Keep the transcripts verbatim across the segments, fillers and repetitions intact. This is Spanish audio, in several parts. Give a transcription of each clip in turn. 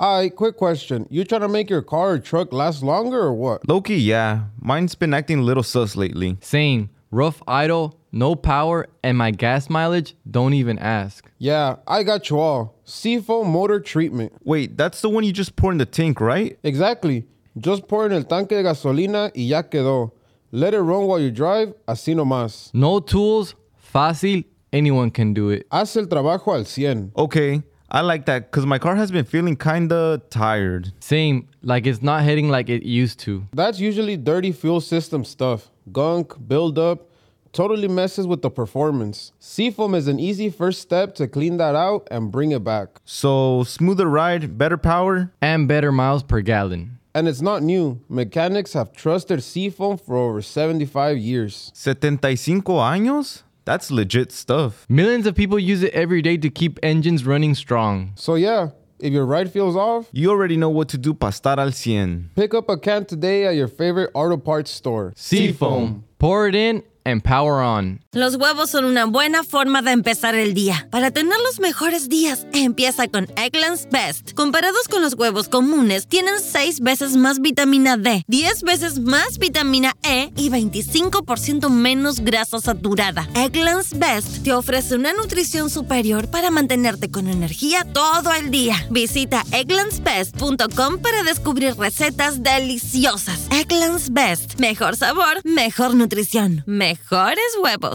Alright, quick question. You trying to make your car or truck last longer or what? Low-key, yeah. Mine's been acting a little sus lately. Same. Rough idle, no power, and my gas mileage, don't even ask. Yeah, I got you all. Seafoam motor treatment. Wait, that's the one you just pour in the tank, right? Exactly. Just pour in el tanque de gasolina y ya quedó. Let it run while you drive, así nomás. No tools, fácil, anyone can do it. Haz el trabajo al cien. Okay, I like that because my car has been feeling kinda tired. Same, like it's not hitting like it used to. That's usually dirty fuel system stuff. Gunk, buildup, totally messes with the performance. Seafoam is an easy first step to clean that out and bring it back. So, smoother ride, better power? And better miles per gallon. And it's not new. Mechanics have trusted Seafoam for over seventy-five years. setenta y cinco años? That's legit stuff. Millions of people use it every day to keep engines running strong. So yeah, if your ride feels off, you already know what to do para estar al cien. Pick up a can today at your favorite auto parts store. Seafoam. Pour it in and power on. Los huevos son una buena forma de empezar el día. Para tener los mejores días, empieza con Eggland's Best. Comparados con los huevos comunes, tienen seis veces más vitamina D, diez veces más vitamina E y veinticinco por ciento menos grasa saturada. Eggland's Best te ofrece una nutrición superior para mantenerte con energía todo el día. Visita egglands best punto com para descubrir recetas deliciosas. Eggland's Best. Mejor sabor, mejor nutrición, mejores huevos.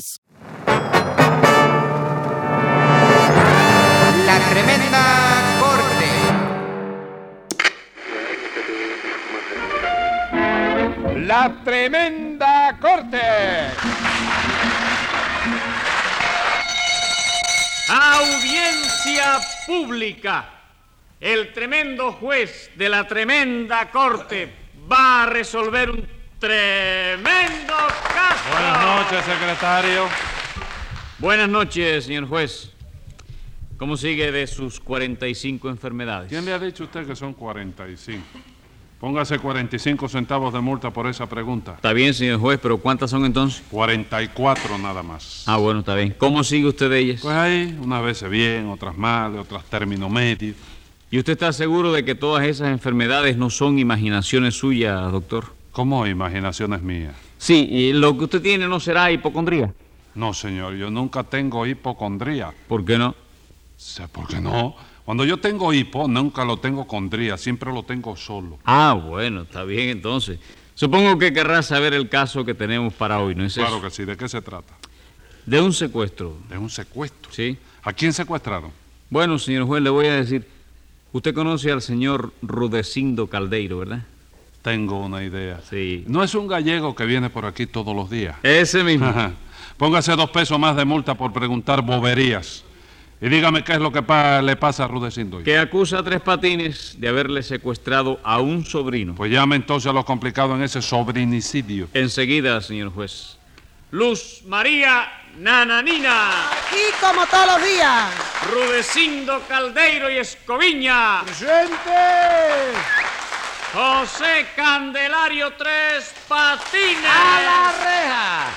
La Tremenda Corte. La Tremenda Corte. Audiencia pública. El tremendo juez de la Tremenda Corte va a resolver un tremendo caso. Buenas noches, secretario. Buenas noches, señor juez. ¿Cómo sigue de sus cuarenta y cinco enfermedades? ¿Quién le ha dicho a usted que son cuarenta y cinco? Póngase cuarenta y cinco centavos de multa por esa pregunta. Está bien, señor juez, pero ¿cuántas son entonces? cuarenta y cuatro nada más. Ah, bueno, está bien. ¿Cómo sigue usted de ellas? Pues ahí, unas veces bien, otras mal, otras término medio. ¿Y usted está seguro de que todas esas enfermedades no son imaginaciones suyas, doctor? ¿Cómo imaginaciones mías? Sí, y lo que usted tiene no será hipocondría. No, señor, yo nunca tengo hipocondría. ¿Por qué no? Sé por qué no. Cuando yo tengo hipo, nunca lo tengo condría, siempre lo tengo solo. Ah, bueno, está bien entonces. Supongo que querrá saber el caso que tenemos para hoy, ¿no es eso? Claro que sí. ¿De qué se trata? De un secuestro. ¿De un secuestro? Sí. ¿A quién secuestraron? Bueno, señor juez, le voy a decir. Usted conoce al señor Rudecindo Caldeiro, ¿verdad? Tengo una idea. Sí. ¿No es un gallego que viene por aquí todos los días? Ese mismo. Póngase dos pesos más de multa por preguntar boberías. Y dígame qué es lo que pa- le pasa a Rudecindo. Que acusa a Tres Patines de haberle secuestrado a un sobrino. Pues llame entonces a lo complicado en ese sobrinicidio. Enseguida, señor juez. Luz María Nananina. Aquí como todos los días. Rudecindo Caldeiro y Escoviña. ¡Presente! José Candelario Tres Patines. ¡A la reja!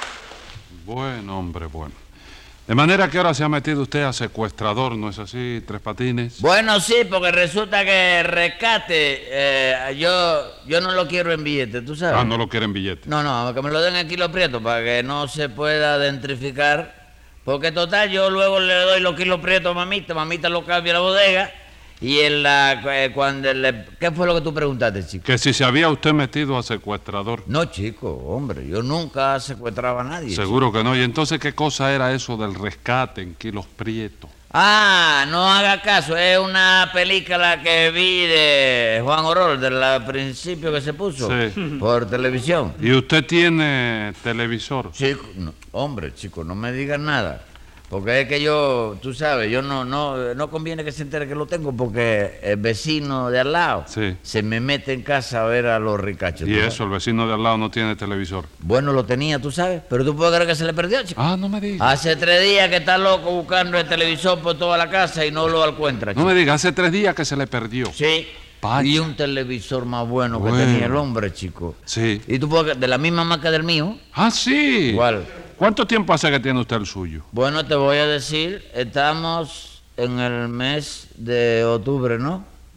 Bueno, hombre, bueno. De manera que ahora se ha metido usted a secuestrador, ¿no es así, Tres Patines? Bueno, sí, porque resulta que el rescate, eh, yo, yo no lo quiero en billete, ¿tú sabes? Ah, no lo quiere en billete. No, no, que me lo den aquí los prietos para que no se pueda identificar. Porque total, yo luego le doy los kilos prietos a mamita, mamita lo cambia a la bodega. Y en la, eh, cuando le... ¿Qué fue lo que tú preguntaste, chico? Que si se había usted metido a secuestrador. No, chico, hombre, yo nunca secuestraba a nadie. Seguro chico. que no. ¿Y entonces qué cosa era eso del rescate en kilos prietos? Ah, no haga caso, es una película que vi de Juan Orol, del principio que se puso Sí. por televisión. ¿Y usted tiene televisor? Chico, no, hombre, chico, no me digas nada. Porque es que yo, tú sabes, yo no, no, no conviene que se entere que lo tengo porque el vecino de al lado Sí. se me mete en casa a ver a los ricachos. Y ¿tú eso, sabes? el vecino de al lado no tiene televisor. Bueno, lo tenía, tú sabes, pero tú puedes creer que se le perdió, chico. Ah, no me diga. Hace tres días que está loco buscando el televisor por toda la casa y no lo encuentra, chico. No me diga, hace tres días que se le perdió. Sí. Vaya. Y un televisor más bueno, Bueno. que tenía el hombre, chico. Sí. Y tú puedes creer, de la misma marca del mío. Ah, sí. Igual. ¿Cuánto tiempo hace que tiene usted el suyo? Bueno, te voy a decir, estamos en el mes de octubre, ¿no?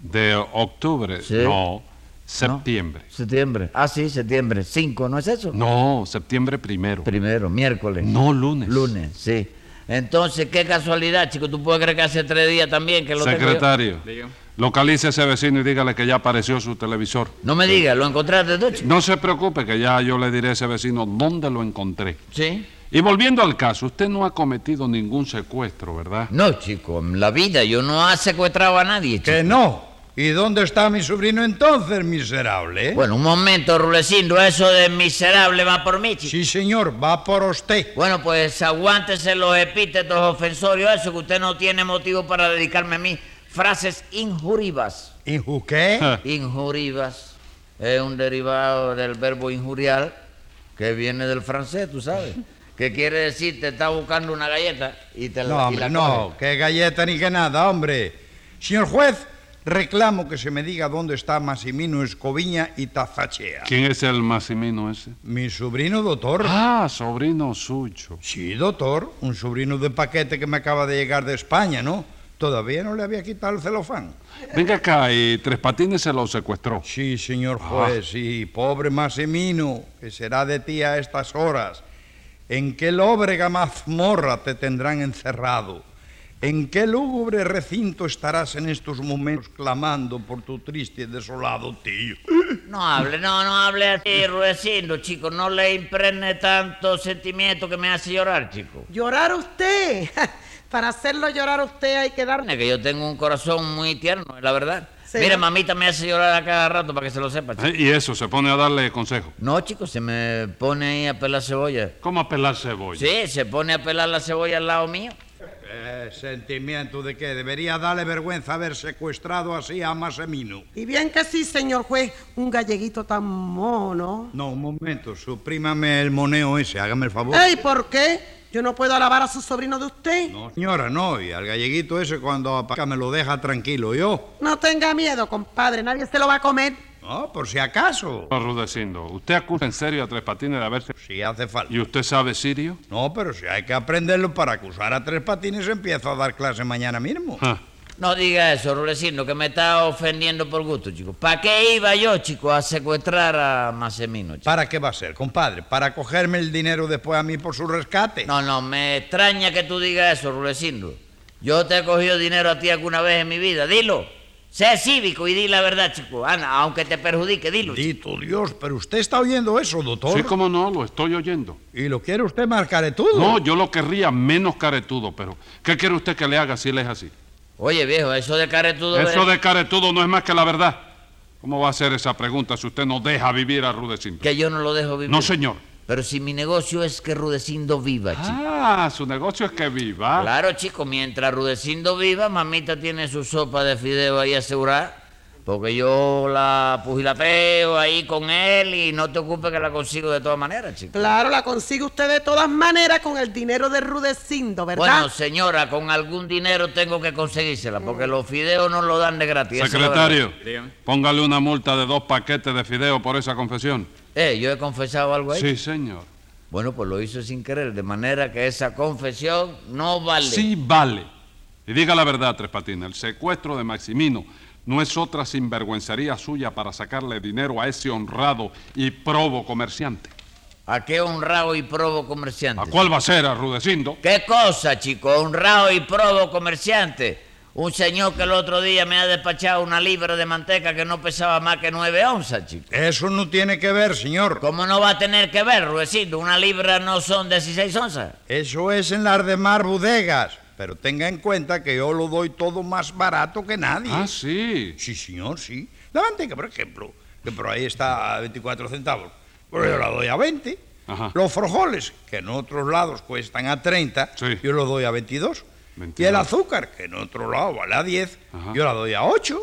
¿De octubre? Sí. No, septiembre. Septiembre. Ah, sí, septiembre. Cinco, ¿no es eso? No, septiembre primero. Primero, miércoles. No, lunes. Lunes, sí. Entonces, qué casualidad, chico. ¿Tú puedes creer que hace tres días también que lo Secretario, tengo yo? localice a ese vecino y dígale que ya apareció su televisor. No me digas, ¿lo encontraste tú, chico? No se preocupe, que ya yo le diré a ese vecino dónde lo encontré. Sí. Y volviendo al caso, usted no ha cometido ningún secuestro, ¿verdad? No, chico, en la vida yo no he secuestrado a nadie, chico. Que no. ¿Y dónde está mi sobrino entonces, miserable? eh? Bueno, un momento, Rulecindo, eso de miserable va por mí, chico. Sí, señor, va por usted. Bueno, pues aguántese los epítetos ofensorios, eso que usted no tiene motivo para dedicarme a mí frases injurivas. ¿Inju qué? Injurivas. Es un derivado del verbo injuriar que viene del francés, tú sabes. Que quiere decir, te está buscando una galleta y te la, No, y hombre, la no, coge. que galleta ni que nada, hombre. Señor juez, reclamo que se me diga dónde está Massimino Escoviña y Tafachea. ¿Quién es el Massimino ese? Mi sobrino, doctor. Ah, sobrino suyo. Sí, doctor, un sobrino de paquete que me acaba de llegar de España, ¿no? Todavía no le había quitado el celofán. Venga acá, y Tres Patines se lo secuestró. Sí, señor juez, sí, pobre Massimino, que será de ti a estas horas. ¿En qué lóbrega mazmorra te tendrán encerrado? ¿En qué lúgubre recinto estarás en estos momentos clamando por tu triste y desolado tío? No hable, no, no hable así, Rudecindo, chico. No le impregne tanto sentimiento que me hace llorar, chico. ¿Llorar usted? Para hacerlo llorar a usted hay que darle... Es que yo tengo un corazón muy tierno, la verdad. Sí. Mira, mamita me hace llorar a cada rato para que se lo sepa, chico. Eh, Y eso, se pone a darle consejo. No, chico, se me pone ahí a pelar cebolla. ¿Cómo a pelar cebolla? Sí, se pone a pelar la cebolla al lado mío. Eh, ¿Sentimiento de qué? Debería darle vergüenza haber secuestrado así a Massimino. Y bien que sí, señor juez, un galleguito tan mono. No, un momento, suprímame el moneo ese, hágame el favor. ¡Ey! ¿Por qué? Yo no puedo alabar a su sobrino de usted. No, señora, no, y al galleguito ese cuando apaga me lo deja tranquilo, yo. No tenga miedo, compadre, nadie se lo va a comer. No, por si acaso. No, Rudecindo, ¿usted acusa en serio a Tres Patines de haberse... Si hace falta. ¿Y usted sabe sirio? No, pero si hay que aprenderlo para acusar a Tres Patines, empiezo a dar clase mañana mismo. Ah, No diga eso, Rudecindo, que me está ofendiendo por gusto, chico. ¿Para qué iba yo, chico, a secuestrar a Massimino, chico? ¿Para qué va a ser, compadre? ¿Para cogerme el dinero después a mí por su rescate? No, no, me extraña que tú digas eso, Rudecindo. Yo te he cogido dinero a ti alguna vez en mi vida, dilo. Sé cívico y di la verdad, chico. Ana, aunque te perjudique, dilo. Dito Dios, pero usted está oyendo eso, doctor. sí, cómo no, lo estoy oyendo. ¿Y lo quiere usted más caretudo? No, yo lo querría menos caretudo, pero ¿qué quiere usted que le haga si él es así? Oye, viejo, eso de caretudo... Eso de caretudo no es más que la verdad. ¿Cómo va a hacer esa pregunta si usted no deja vivir a Rudecindo? Que yo no lo dejo vivir. No, señor. Pero si mi negocio es que Rudecindo viva, chico. Ah, su negocio es que viva. Claro, chico, mientras Rudecindo viva, mamita tiene su sopa de fideo ahí asegurada. Porque yo la pugilateo ahí con él y no te ocupes que la consigo de todas maneras, chico. Claro, la consigue usted de todas maneras con el dinero de Rudecindo, ¿verdad? Bueno, señora, con algún dinero tengo que conseguírsela, porque los fideos no lo dan de gratis. eso es la Secretario, verdad. póngale una multa de dos paquetes de fideo por esa confesión. Eh, ¿yo he confesado algo ahí? Sí, señor. Bueno, pues lo hizo sin querer, de manera que esa confesión no vale. Sí vale. Y diga la verdad, Tres Patines, el secuestro de Maximino no es otra sinvergüencería suya para sacarle dinero a ese honrado y probo comerciante. ¿A qué honrado y probo comerciante? ¿A cuál va a ser, a Rudecindo? ¿Qué cosa, chico? Honrado y probo comerciante. Un señor que el otro día me ha despachado una libra de manteca que no pesaba más que nueve onzas, chico. Eso no tiene que ver, señor. ¿Cómo no va a tener que ver, Rudecindo? Una libra no son dieciséis onzas. Eso es en las demás bodegas. Pero tenga en cuenta que yo lo doy todo más barato que nadie. Ah, sí. Sí, señor, sí. La manteca, por ejemplo, que por ahí está a veinticuatro centavos, pues yo la doy a veinte. Ajá. Los frijoles, que en otros lados cuestan a treinta, Sí. yo los doy a veintidós. veintidós. Y el azúcar, que en otro lado vale a diez, Ajá. yo la doy a ocho.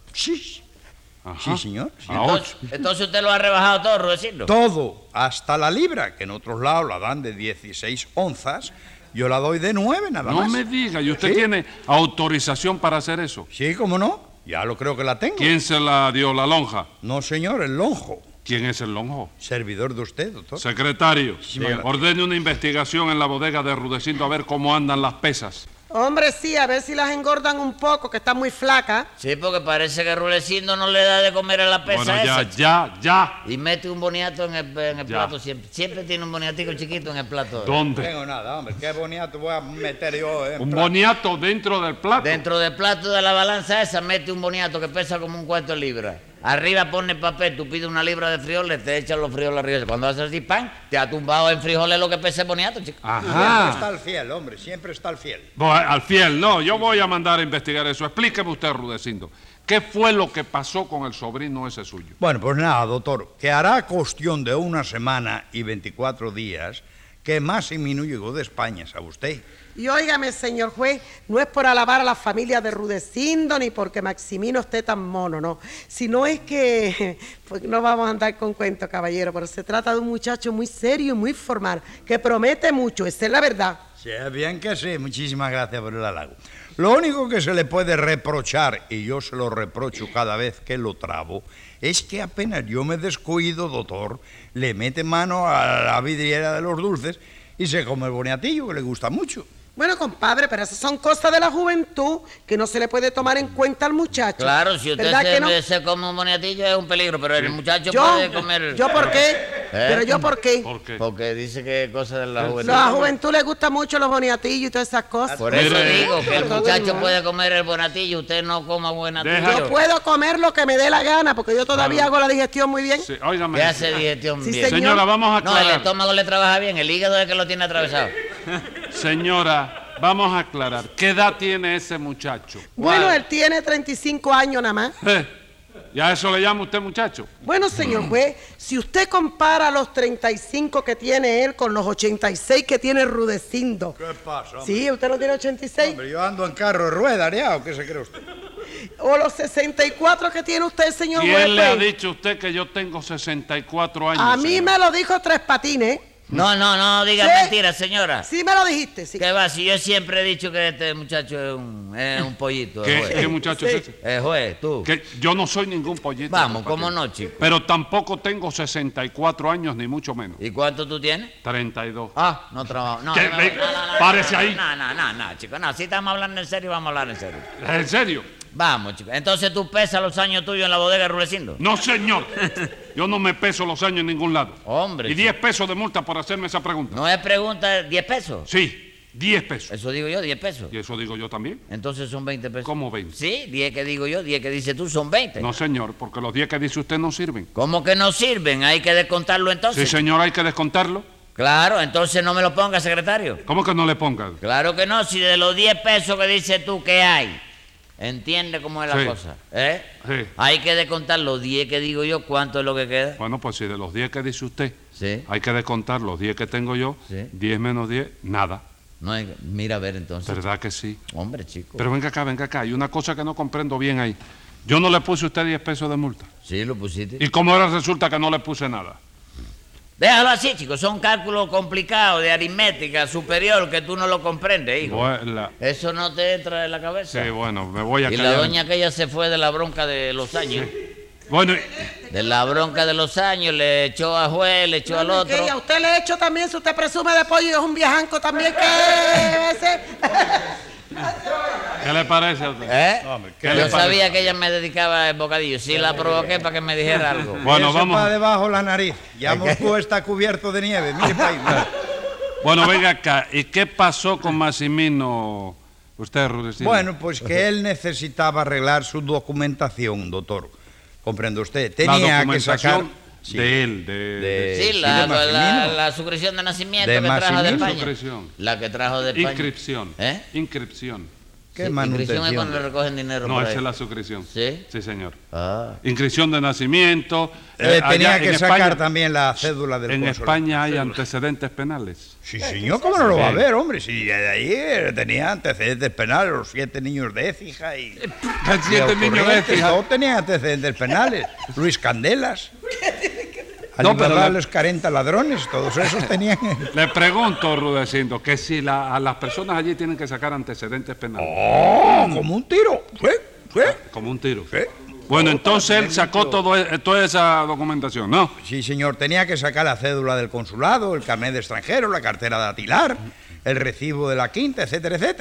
Sí, Ajá. sí, señor. sí. A ocho. Entonces, entonces usted lo ha rebajado todo, Rudecindo. Todo, hasta la libra, que en otros lados la dan de dieciséis onzas, yo la doy de nueve nada No más. me diga, ¿y usted Sí. tiene autorización para hacer eso? Sí, ¿cómo no? Ya lo creo que la tengo. ¿Quién se la dio, la lonja? No, señor, el lonjo. ¿Quién es el lonjo? Servidor de usted, doctor. Secretario, Sí, señor. ordene una investigación en la bodega de Rudecindo a ver cómo andan las pesas. Hombre, sí, a ver si las engordan un poco, que están muy flacas. Sí, porque parece que Rulecindo no le da de comer a la pesa Bueno, ya, esa. ya, ya. Y mete un boniato en el, en el Ya. plato siempre. Siempre tiene un boniatico chiquito en el plato. No ¿Dónde? tengo nada, hombre. Qué boniato voy a meter yo. Eh, en Un plato. boniato dentro del plato. Dentro del plato de la balanza esa mete un boniato que pesa como un cuarto de libra. Arriba pone papel, tú pides una libra de frijoles, te echan los frijoles arriba. Cuando haces así, pan, te ha tumbado en frijoles lo que pesa el boniato, chico. Siempre Ajá. está el fiel, hombre. Siempre está el fiel. Bueno, al fiel, no, yo voy a mandar a investigar eso. Explíqueme usted, Rudecindo, ¿qué fue lo que pasó con el sobrino ese suyo? Bueno, pues nada, doctor, que hará cuestión de una semana y veinticuatro días que Maximino llegó de España, ¿sabe usted? Y óigame, señor juez, no es por alabar a la familia de Rudecindo ni porque Maximino esté tan mono, no. Sino es que, pues no vamos a andar con cuentos, caballero, pero se trata de un muchacho muy serio y muy formal, que promete mucho, esa es la verdad. Sí, bien que sí, muchísimas gracias por el halago. Lo único que se le puede reprochar, y yo se lo reprocho cada vez que lo trabo, es que apenas yo me descuido, doctor, le mete mano a la vidriera de los dulces y se come el boniatillo, que le gusta mucho. Bueno, compadre, pero esas son cosas de la juventud que no se le puede tomar en cuenta al muchacho. Claro, si usted ¿Verdad que se, no? se come un boniatillo es un peligro, pero el muchacho Yo, puede comer... ¿yo por qué? ¿Eh? Pero yo por qué. ¿Por qué? Porque dice que es cosa de la juventud. A la juventud le gustan mucho los boniatillos y todas esas cosas. Por eso Mire. digo que el Todo muchacho igual. puede comer el boniatillo, usted no coma boniatillo. Deja- Yo puedo comer lo que me dé la gana, porque yo todavía Claro. hago la digestión muy bien. Sí, óigame. ¿Qué hace digestión Sí, bien? señor. Señora, vamos a No, el aclarar. estómago le trabaja bien, el hígado es el que lo tiene atravesado. Señora, vamos a aclarar. ¿Qué edad tiene ese muchacho? Bueno, él tiene treinta y cinco años nada más. Eh, ¿Y a eso le llama usted muchacho? Bueno, señor juez, si usted compara los treinta y cinco que tiene él con los ochenta y seis que tiene Rudecindo. ¿Qué pasa, hombre? Sí, usted no tiene ochenta y seis. Hombre, yo ando en carro de rueda, ¿ya? ¿O qué se cree usted? O los sesenta y cuatro que tiene usted, señor juez. ¿Quién le ha pues. dicho a usted que yo tengo sesenta y cuatro años? A mí señor? me lo dijo Tres Patines. No, no, no diga Sí. mentiras, señora. Sí me lo dijiste, sí. ¿Qué va? Si yo siempre he dicho que este muchacho es un, es un pollito. el ¿Qué, juez. qué muchacho Sí. es ese? El juez, tú. Que yo no soy ningún pollito. Vamos, compadre. ¿cómo no, chico? Pero tampoco tengo sesenta y cuatro años, ni mucho menos. ¿Y cuánto tú tienes? treinta y dos. Ah, no trabajo. No, ¿Qué? no, Ve- no, no, no, párese no, ahí. No, no, no, no, chico. No, si estamos hablando en serio, vamos a hablar en serio. ¿En serio? Vamos, chico. Entonces tú pesas los años tuyos en la bodega de Rulecindo. No, señor. Yo no me peso los años en ningún lado. Hombre, Y diez pesos de multa por hacerme esa pregunta. No es pregunta, diez pesos. Sí, diez pesos. Eso digo yo, diez pesos. Y eso digo yo también. Entonces son veinte pesos. ¿Cómo veinte? Sí, diez que digo yo, diez que dice tú, son veinte. No, señor, porque los diez que dice usted no sirven. ¿Cómo que no sirven? Hay que descontarlo Sí, entonces. señor, hay que descontarlo. Claro, entonces no me lo ponga, secretario. ¿Cómo que no le ponga? Claro que no, si de los diez pesos que dices tú que hay, entiende cómo es la Sí. cosa, ¿eh? Sí. Hay que descontar los diez que digo yo, ¿cuánto es lo que queda? Bueno, pues si de los diez que dice usted Sí. hay que descontar los diez que tengo yo, Sí. diez menos diez, nada. No hay- mira a ver entonces. ¿Verdad que sí? Hombre, chico. Pero venga acá, venga acá. Hay una cosa que no comprendo bien ahí. Yo no le puse a usted diez pesos de multa. Sí, lo pusiste. ¿Y cómo ahora resulta que no le puse nada? Déjalo así, chico. Son cálculos complicados de aritmética superior que tú no lo comprendes, hijo. Bueno, la- Eso no te entra en la cabeza. Sí, bueno, me voy a Y la callar. doña aquella se fue de la bronca de los años. Bueno, y- De la bronca de los años, le echó a juez, le echó al No, otro. que a usted le he hecho también, si usted presume de pollo y es un viejanco también, que ese. ¿qué le parece a usted? ¿Eh? Hombre, ¿qué Yo le parece? sabía que ella me dedicaba el bocadillo. Sí la provoqué para que me dijera algo. Bueno, Ese vamos. para debajo la nariz. Ya Moscú está cubierto de nieve. Mire para ahí. mire. Bueno, venga acá. ¿Y qué pasó con Massimino? Usted, Rudecindo. Bueno, pues que él necesitaba arreglar su documentación, doctor. ¿Comprende usted? la Tenía que documentación sacar... Sí. de él, de, De- Sí, sí, la, de la, la, Maximino. la suscripción de nacimiento De que trajo de Maximino. España. Suscripción. La que trajo de España. inscripción. ¿Eh? Inscripción. ¿Qué Sí, manutención? inscripción es cuando le recogen dinero No, por esa ahí. es la suscripción. ¿Sí? Sí, señor. Ah. Inscripción de nacimiento. Eh, Eh, tenía allá que en sacar España- también la cédula del En consulado. España hay antecedentes penales. Sí, señor, ¿cómo no lo va a Sí. ver, hombre? Si de ahí eh, tenía antecedentes penales, los siete niños de Écija y... Hay siete y niños de Ocurrentes, Écija. Todos tenían antecedentes penales. Luis Candelas. No, pero Aníbal le- los cuarenta ladrones, todos esos tenían... Le pregunto, Rudecindo, que si la- a las personas allí tienen que sacar antecedentes penales. ¡Oh! Como un tiro. ¿Sí? ¿Sí? Como un tiro. ¿Sí? Bueno, entonces él sacó todo, e- toda esa documentación, ¿no? Sí, señor, tenía que sacar la cédula del consulado, el carnet de extranjero, la cartera de atilar, el recibo de la quinta, etcétera, etcétera.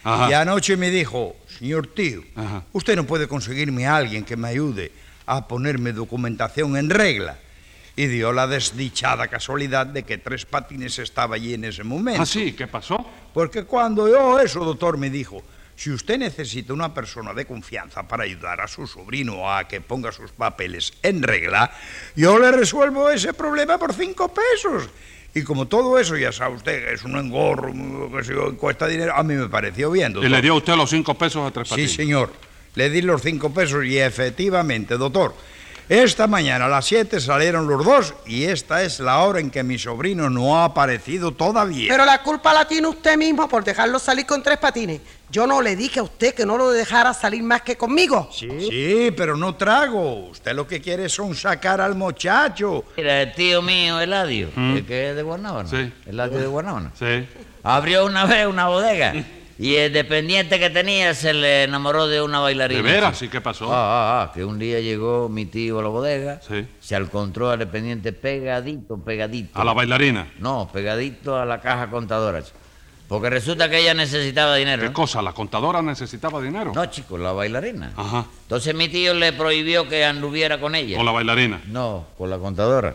Y anoche me dijo, señor tío, Ajá. usted no puede conseguirme a alguien que me ayude a ponerme documentación en regla. Y dio la desdichada casualidad de que Tres Patines estaba allí en ese momento. ¿Ah, sí? ¿Qué pasó? Porque cuando yo eso, doctor, me dijo, si usted necesita una persona de confianza para ayudar a su sobrino a que ponga sus papeles en regla, yo le resuelvo ese problema por cinco pesos. Y como todo eso, ya sabe usted, que es un engorro, que se cuesta dinero, a mí me pareció bien, doctor. ¿Y le dio usted los cinco pesos a Tres Patines? Sí, señor. Le di los cinco pesos y efectivamente, doctor, esta mañana a las siete salieron los dos y esta es la hora en que mi sobrino no ha aparecido todavía. Pero la culpa la tiene usted mismo por dejarlo salir con Tres Patines. Yo no le dije a usted que no lo dejara salir más que conmigo. Sí, sí, pero no trago. Usted lo que quiere son sacar al muchacho. Mira, el tío mío, Eladio, ¿Mm? el que es de Guanábana. Sí. Eladio de Guanábana. Sí. Abrió una vez una bodega. Y el dependiente que tenía se le enamoró de una bailarina. ¿De veras? ¿Y qué pasó? Ah, ah, ah, que un día llegó mi tío a la bodega, sí. se encontró al dependiente pegadito, pegadito. ¿A la bailarina? No, pegadito a la caja contadora, chico. Porque resulta que ella necesitaba dinero. ¿Qué ¿no? cosa? ¿La contadora necesitaba dinero? No, chico, la bailarina. Ajá. Entonces mi tío le prohibió que anduviera con ella. ¿Con la bailarina? No, con la contadora.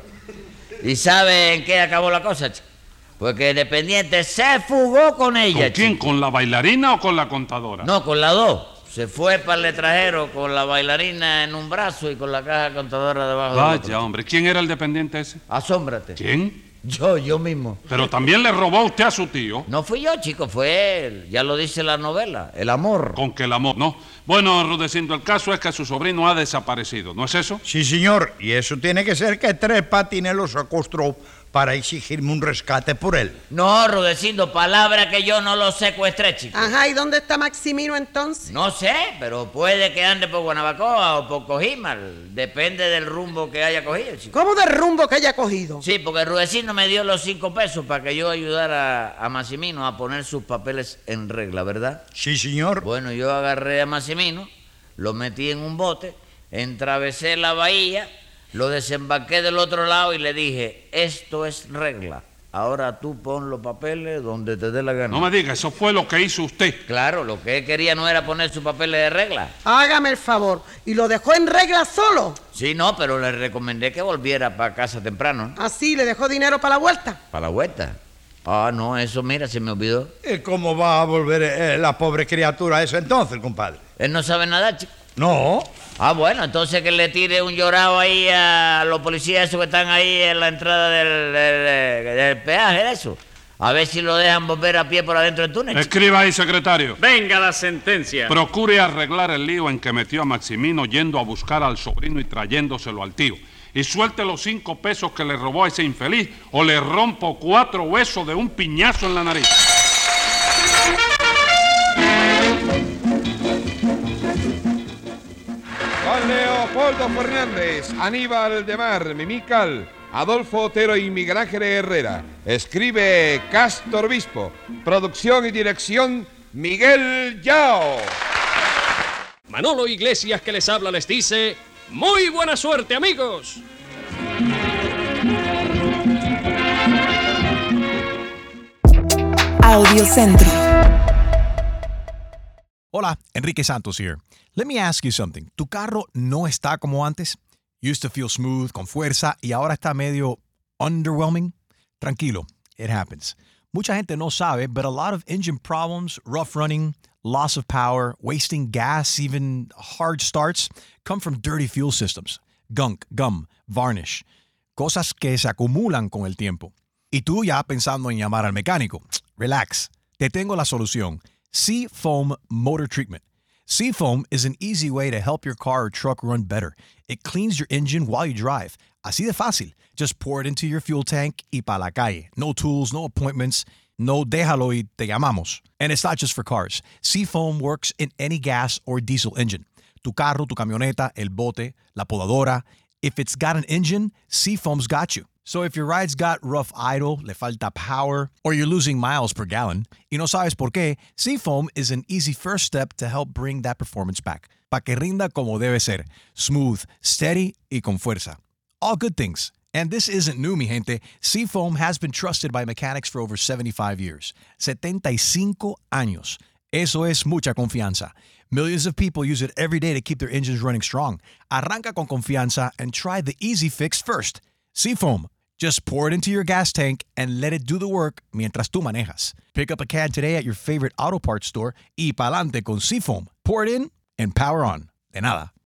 ¿Y sabe en qué acabó la cosa, chico? Porque el dependiente se fugó con ella. ¿Con quién? chico. ¿Con la bailarina o con la contadora? No, con las dos. Se fue para el letrajero con la bailarina en un brazo y con la caja contadora debajo del otro. Vaya, hombre. ¿Quién era el dependiente ese? Asómbrate. ¿Quién? Yo, yo mismo. Pero también le robó a usted a su tío. No fui yo, chico, fue él. Ya lo dice la novela, el amor. Con que el amor, no. Bueno, Rudecindo, el caso es que su sobrino ha desaparecido, ¿no es eso? Sí, señor. Y eso tiene que ser que Tres Patines lo secuestró para exigirme un rescate por él. No, Rudecindo, palabra que yo no lo secuestré, chico. Ajá, ¿y dónde está Maximino entonces? No sé, pero puede que ande por Guanabacoa o por Cojímal. Depende del rumbo que haya cogido, chico. ¿Cómo del rumbo que haya cogido? Sí, porque Rudecindo me dio los cinco pesos para que yo ayudara a Maximino a poner sus papeles en regla, ¿verdad? Sí, señor. Bueno, yo agarré a Maximino, lo metí en un bote, entravesé la bahía, lo desembarqué del otro lado y le dije, esto es regla. Ahora tú pon los papeles donde te dé la gana. No me diga, eso fue lo que hizo usted. Claro, lo que él quería no era poner sus papeles de regla. Hágame el favor. ¿Y lo dejó en regla solo? Sí, no, pero le recomendé que volviera para casa temprano. ¿Ah, sí? ¿Le dejó dinero para la vuelta? ¿Para la vuelta? Ah, no, eso mira, se me olvidó. ¿Y cómo va a volver eh, la pobre criatura a ese entonces, compadre? Él no sabe nada, chico. No. Ah, bueno, entonces que le tire un llorado ahí a los policías esos que están ahí en la entrada del, del, del peaje, eso. A ver si lo dejan volver a pie por adentro del túnel. Escriba ahí, secretario. Venga la sentencia. Procure arreglar el lío en que metió a Maximino yendo a buscar al sobrino y trayéndoselo al tío. Y suelte los cinco pesos que le robó a ese infeliz o le rompo cuatro huesos de un piñazo en la nariz. Juan Leopoldo Fernández, Aníbal de Mar, Mimical, Adolfo Otero y Miguel Ángel Herrera. Escribe Castor Obispo. Producción y dirección Miguel Yao. Manolo Iglesias, que les habla, les dice: ¡muy buena suerte, amigos! Audiocentro. Hola, Enrique Santos here. Let me ask you something. ¿Tu carro no está como antes? Used to feel smooth, con fuerza, y ahora está medio underwhelming? Tranquilo, it happens. Mucha gente no sabe, but a lot of engine problems, rough running, loss of power, wasting gas, even hard starts, come from dirty fuel systems. Gunk, gum, varnish. Cosas que se acumulan con el tiempo. Y tú ya pensando en llamar al mecánico. Relax. Te tengo la solución. Seafoam Motor Treatment. Seafoam is an easy way to help your car or truck run better. It cleans your engine while you drive. Así de fácil. Just pour it into your fuel tank y pa' la calle. No tools, no appointments. No déjalo y te llamamos. And it's not just for cars. Seafoam works in any gas or diesel engine. Tu carro, tu camioneta, el bote, la podadora. If it's got an engine, Seafoam's got you. So if your ride's got rough idle, le falta power, or you're losing miles per gallon, y no sabes por qué, Seafoam is an easy first step to help bring that performance back. Pa' que rinda como debe ser. Smooth, steady, y con fuerza. All good things. And this isn't new, mi gente. Seafoam has been trusted by mechanics for over seventy-five years. setenta y cinco años. Eso es mucha confianza. Millions of people use it every day to keep their engines running strong. Arranca con confianza and try the easy fix first. Seafoam. Just pour it into your gas tank and let it do the work mientras tú manejas. Pick up a can today at your favorite auto parts store y pa'lante con Seafoam. Pour it in and power on. De nada.